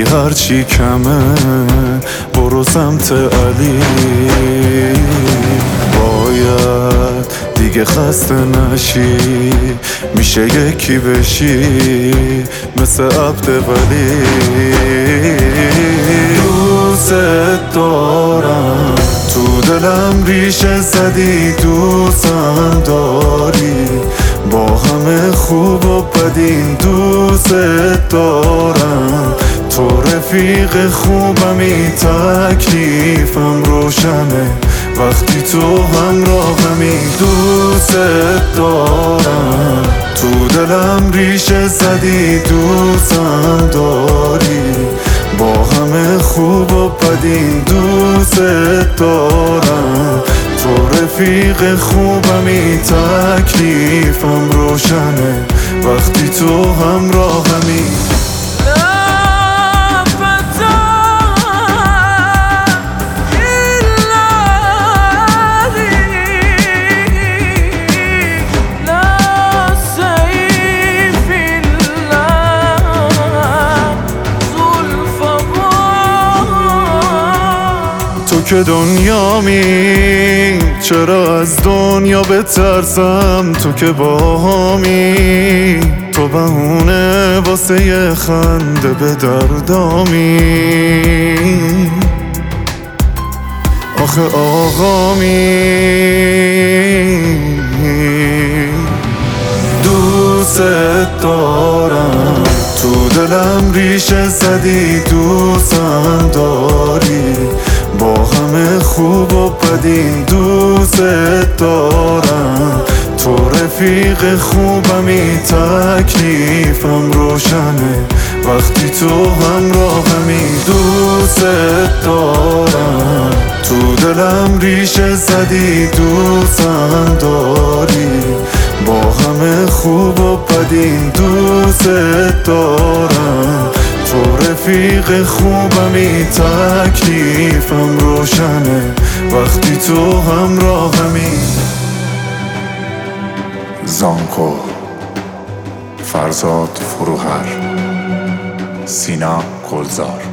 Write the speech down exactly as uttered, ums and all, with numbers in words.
هرچی کمه برو سمت علی. باید دیگه خسته نشی، میشه یکی بشی مثل عبد ولی. دوست دارم تو دلم ریشه زدی، دوستم داری با همه خوب و بدین. دوست دارم تو رفیق خوبمی، تکلیفم روشنه وقتی تو همراهمی. دوست دارم تو دلم ریشه زدی، دوستم داری با همه خوب و بدین. دوست دارم تو رفیق خوبمی، تکلیفم روشنه وقتی تو همراهمی. تو که دنیامی، چرا از دنیا بترسم؟ تو که باهامی، تو بهونه واسه یه خنده به دردامی. آخه آقامی، دوست دارم تو دلم ریشه زدی، دوستم داری با همه خوب و بدین. دوست دارم تو رفیق خوبمی، تکلیفم روشنه وقتی تو همراهمی. دوست دارم تو دلم ریشه زدی، دوستم داری با همه خوب و بدین. دوست دارم تو رفیق خوبمی، تکلیفم روشنه وقتی تو همراهمی. زانکو، فرزاد فروهر، سینا گلزار.